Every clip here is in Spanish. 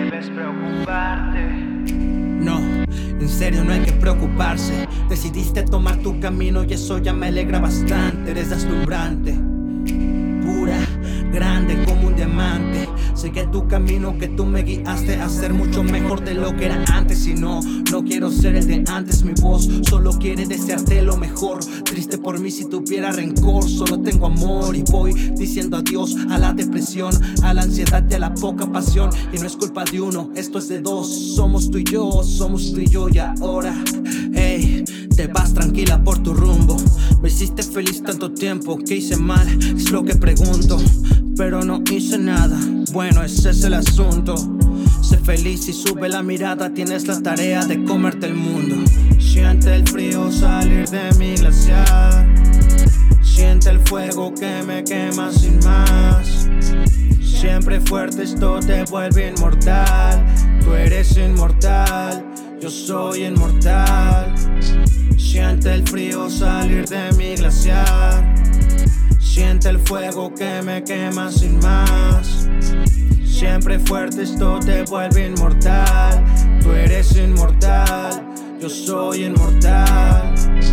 debes preocuparte. No, en serio no hay que preocuparse. Decidiste tomar tu camino y eso ya me alegra bastante. Eres deslumbrante, pura, grande como un diamante. Sigue tu camino que tú me guiaste a ser mucho mejor de lo que era antes. Y no quiero ser el de antes. Mi voz solo quiere desearte lo mejor. Triste por mí si tuviera rencor. Solo tengo amor y voy diciendo adiós a la depresión, a la ansiedad y a la poca pasión. Y no es culpa de uno, esto es de dos. Somos tú y yo y ahora, hey, te vas tranquila por tu rumbo. Me hiciste feliz tanto tiempo, ¿qué hice mal? Es lo que pregunto, pero no hice nada. Bueno, ese es el asunto. Sé feliz y sube la mirada. Tienes la tarea de comerte el mundo. Siente el frío salir de mi glaciar. Siente el fuego que me quema sin más. Siempre fuerte, esto te vuelve inmortal. Tú eres inmortal, yo soy inmortal. Siente el frío salir de mi glaciar. Siente el fuego que me quema sin más. Siempre fuerte, esto te vuelve inmortal. Tú eres inmortal, yo soy inmortal.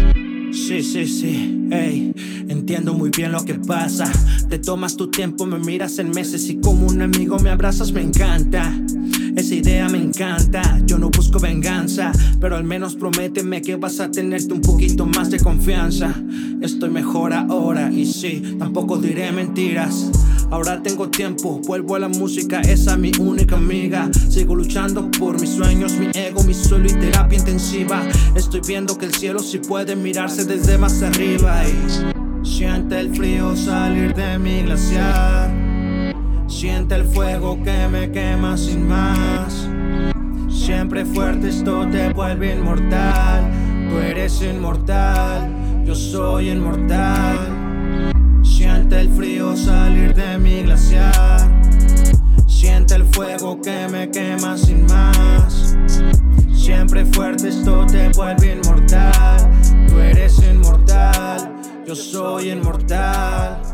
Sí, ey, entiendo muy bien lo que pasa. Te tomas tu tiempo, me miras en meses y como un amigo me abrazas, me encanta. Esa idea me encanta, yo no busco venganza, pero al menos prométeme que vas a tenerte un poquito más de confianza. Estoy mejor ahora y sí, tampoco diré mentiras. Ahora tengo tiempo, vuelvo a la música, esa mi única amiga. Sigo luchando por mis sueños, mi ego, mi suelo y terapia intensiva. Estoy viendo que el cielo sí puede mirarse desde más arriba. Y siente el frío salir de mi glaciar. Siente el fuego que me quema sin más. Siempre fuerte, esto te vuelve inmortal. Tú eres inmortal, yo soy inmortal. Siente el frío salir de mi glaciar. Siente el fuego que me quema sin más. Siempre fuerte, esto te vuelve inmortal. Tú eres inmortal, yo soy inmortal.